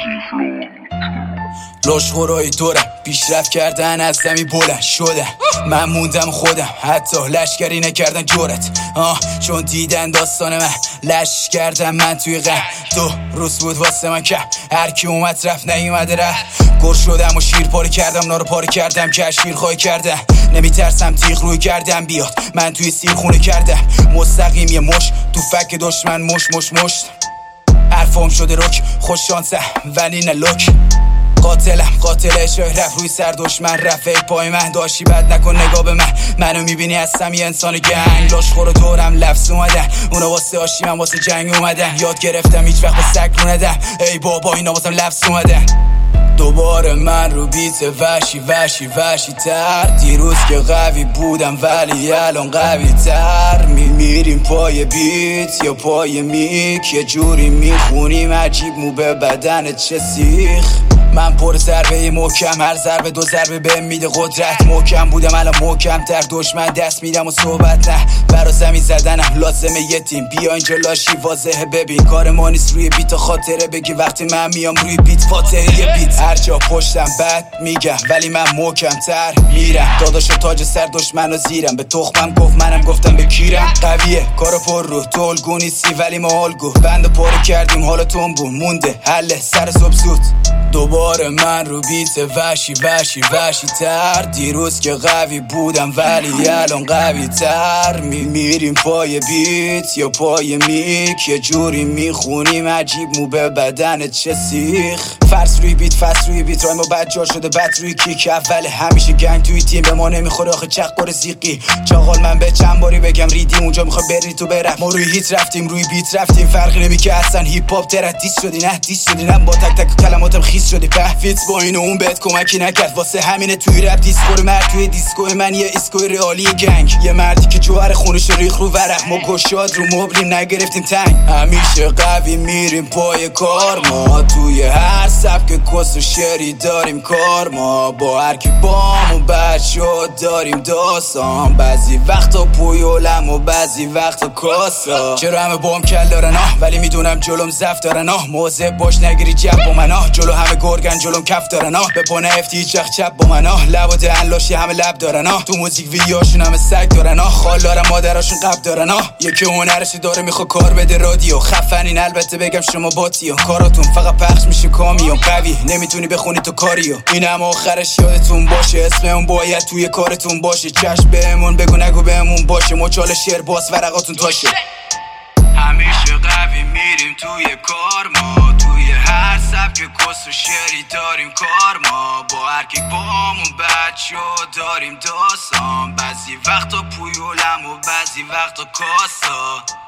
لاشخورای دورم پیشرفت کردن از زمین بلند شدن، من موندم خودم حتی لشکری نکردن جرت چون دیدن داستان من لش کردم من توی غم. 2 روز بود واسه من کم، هر کی اومد رفت نیومده رفت. گر شدم و شیر پاره کردم، نارو پاره کردم که شیر خواهی کردم. نمیترسم تیغ روی کردم بیاد، من توی سیر خونه کردم. مستقیم یه مش تو فک دشمن مش مش مش. حرفام شده رک خوش شانسم ولی نه لک. قاتل اشرای رفت روی سر دشمن رفت پای من. داشتی بد نکن نگاه به من، منو میبینی هستم یه انسان گنگ. لاشخور دورم لفظ اومدن، اونا واسه آشی من واسه جنگ اومدن. یاد گرفتم هیچ وقت به سگ رو ندم، ای بابا اینا واسم لفظ اومدن. دوباره من رو بیت وحشی تر. دیروز که قوی بودم ولی الان قوی تر. میریم پای بیت یا پای میک، یه جوری میخونیم عجیب مو به بدن چه سیخ. من پر ضربه محکم، هر ضربه 2 ضربه به میده قدرت. محکم بودم الان محکم تر، دشمن دست میدم و صحبت نه. برا زمین زدنم لازمه یه تیم، بیا اینجا لاشی واضحه ببین. کار ما نیست روی بیت خاطره بگی، وقتی من میام روی بیت فاتحه یه بیت. هر جا پشتم بد میگم ولی من محکم تر میرم. داداش و تاج سر دشمن و زیرم، به تخمم گفت منم گفتم به کیرم. قویه کارو پر رو تو الگو نیستی ولی ما الگو. بند پاره کردیم حالتون بون مونده حله سر صبح زود. دوباره من رو بیت وحشی تر. دیروز که قوی بودم ولی الان قوی تر. میریم پای بیت یا پای میک، یه جوری میخونیم عجیب مو به بدن چه سیخ. فرس روی بیت فست روی بیت، رای ما بد جا شده بد روی کیک. اول همیشه گنگ توی تیم به ما نمیخوره آخه چق بار زیقی. چاقال من به چند باری بگم ریدی اونجا میخوای بری تو برم. ما روی هیت رفتیم روی بیت رفتیم، فرقی نمیکنه اصلا. هیپ هاپ ترت دیس شدی نه با تک تک کلماتم خیس شدی. فیت با این و اون بهت کمکی نکرد، واسه همینه توی رپ دیسکو مرد توی دیسکو من یه اسکوی رئالی گنگ. یه مردی که جوهر خونش ریخ رو ورق، ما گشاد رو مبلیم نگرفتیم تنگ. همیشه قوی میریم پای کار، ما توی هر سبک کس و شعری داریم کار. ما با هر کی بام و بچه داریم داستان، بعضی وقتا پویولم و بعضی وقتا کاسا. چرا همه بام کل دارن ولی میدونم جلوم زفت دارن موضع باش نگیری جب با من جلو همه گرگن جلوم کف دارن به پا نفتی هیچ وقت چپ با من لب و دهن لاشی همه لب دارن تو موزیک ویدیوهاشون همه سگ دارن خال دارن مادراشون قب دارن یکی هنرشی داره میخوا کار بده رادیو خفنین. البته بگم شما باتیو کاراتون فقط پخش میشه کامیون. قوی نمیتونی بخونی تو کاریو، اینم آخرش یادتون باشه. اسم اون باید توی کارتون باشه. چشم بهمون بگو نگو بهمون باشه. مچال شعر باس ورقاتون تاشه. همیشه قوی میریم توی کار، ما توی هر سبک کس و شعری داریم کار. ما با هر کی بامون بچه داریم داستان، بعضی وقتا پویولم و بعضی وقتا کاسا.